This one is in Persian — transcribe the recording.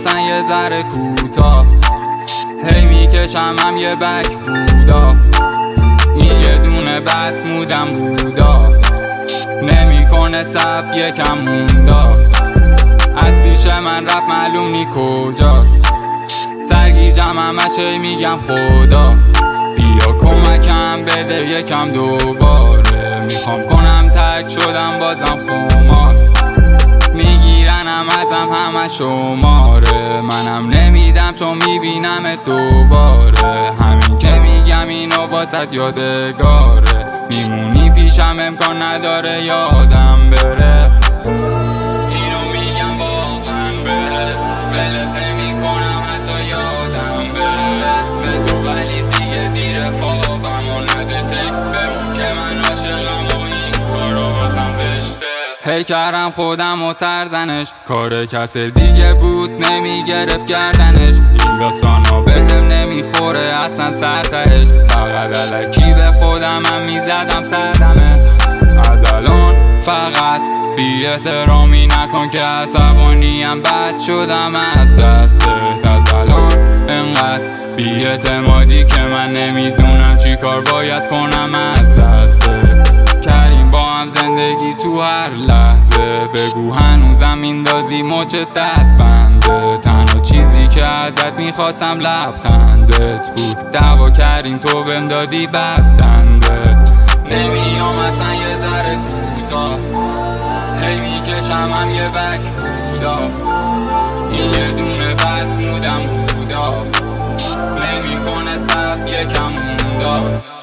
اصلا یه ذره کوتاه، هی میکشمم یه بک فودا. این یه دونه بد مودم بودا، نمیکنه سب یکم موندا. از پیش من رفت معلوم نی کجاست، سرگیجم همش هی میگم خدا بیا کمکم بده یکم دوباره. میخوام کنم تک شدم بازم خمار، میگیرنم ازم همه شماره. منم نمیدم چون میبینم دوباره، همین که میگم اینو واسط یادگاره. میمونی پیشم امکان نداره یادم بره، اینو میگم واقعا بره. ولت نمی کنم حتی یادم بره اسم تو، ولی دیگه دیره خوابم و نده تکس بمون که من عاشقم و این کارو بازم زشته. هی کردم خودم و سرزنش، کار کس دیگه بود نمیگرفت گردنش. این داستانا به هم نمیخوره اصلا سرتش، فقط الکی به خودم هم میزدم صدمه. از الان فقط بی احترامی نکن که عصبانیم، بد شدم از دستت. از الان انقدر بی اعتمادی که من نمیدونم چی کار باید کنم از دستت. کردیم با هم زندگی تو هر لحظه، بگو هنوزم میندازی مچ دست بنده. تنها چیزی که ازت میخواستم لبخندت بود، دعوا کردیم تو بهم دادی بددندت. نمیام اصلا یه ذره کوتاه، هی میکشم هم یه بک بودا. این یه دونه بد مودم بودا، نمیکنه سب یکم موندا.